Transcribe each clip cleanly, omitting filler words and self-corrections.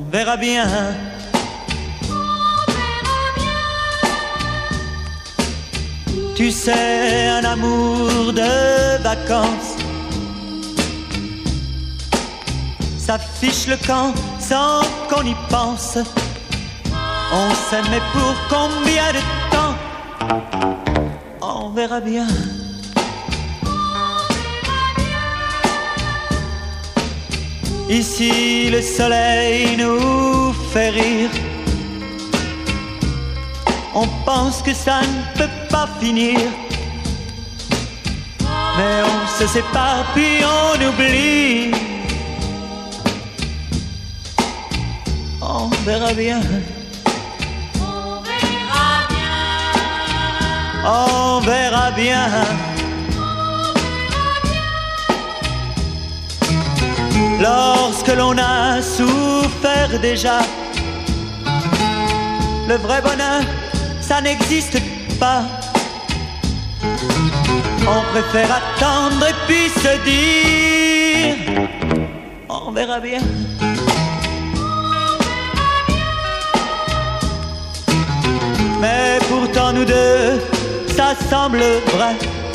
verra bien. Tu sais, un amour de vacances, ça fiche le camp sans qu'on y pense. On s'aimait pour combien de temps? On verra bien. Ici le soleil nous fait rire. On pense que ça ne peut pas finir, mais on se sépare puis on oublie. On verra bien. On verra bien. On verra bien. Lorsque l'on a souffert déjà, le vrai bonheur, ça n'existe pas. On préfère attendre et puis se dire on verra bien. Mais pourtant nous deux, ça semble vrai.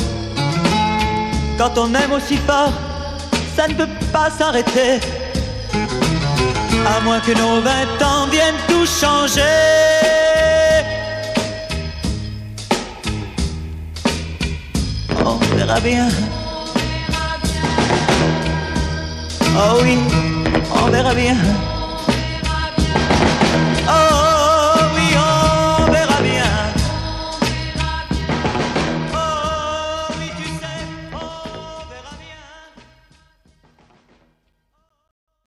Quand on aime aussi fort, ça ne peut pas s'arrêter. À moins que nos 20 ans viennent tout changer. On verra bien. Oh oui, on verra bien. Oh